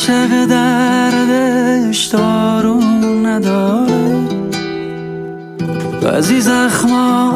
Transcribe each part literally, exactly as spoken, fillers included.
عاشق دردش دارون نداره، بعضی زخما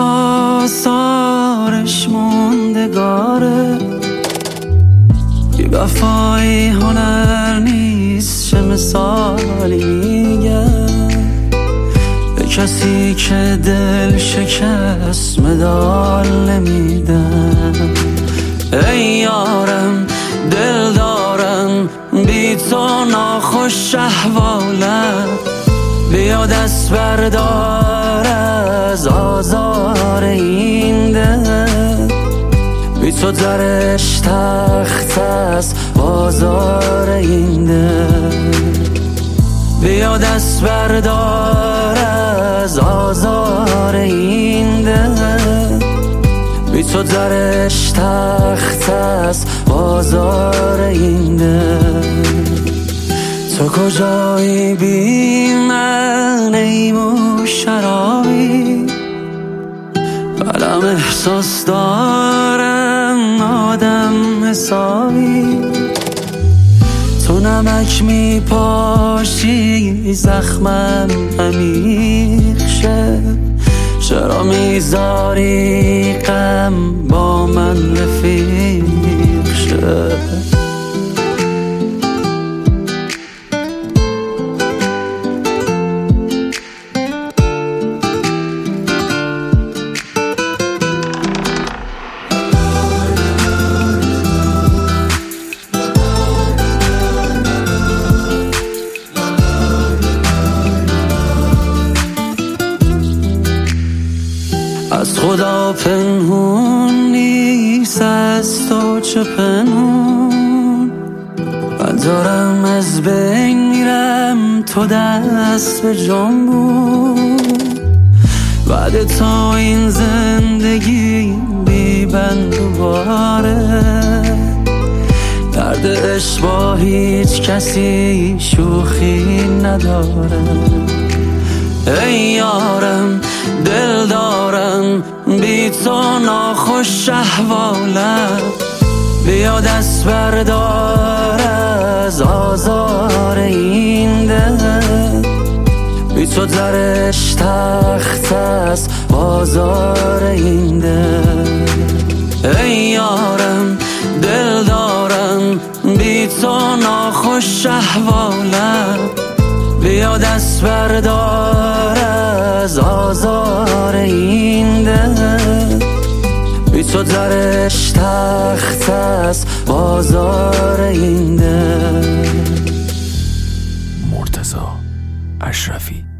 آثارش موندگاره. بی وفایی هنر نیست چه مثالی میگم به کسی که دل شکست مدال نمیدم. ای یارم دل دارم بی تو ناخوش احوالم، بیا دست بردار از آزار این دل. بی تو درش تخت است بازار این دل. بیا دست بردار از آزار این دل. بی تو درش تخت است بازار این دل. تو کجایی بی من ای مو شرابی، قلم احساس دارم آدم حسابی. تو نمک می پاشی زخمم عمیق شه، چرا میذاری غم با من رفیق شه. از خدا پنهون نیست از تو چه پنهون، من دارم از بین میرم تو دست به جنبون. بعد تا این زندگی بی بند و باره، درد عشق با هیچ کسی شوخی نداره. ای یارم دل دارم بی تو ناخوش احوالم، بیا دست بردار از آزار این دل. بی تو درش تخت است بازار این دل. ای یارم دل دارم بی تو ناخوش احوالم، بیا دست بردار از آزار این دل. بی تو درش تخت است بازار این دل. مرتضی اشرفی.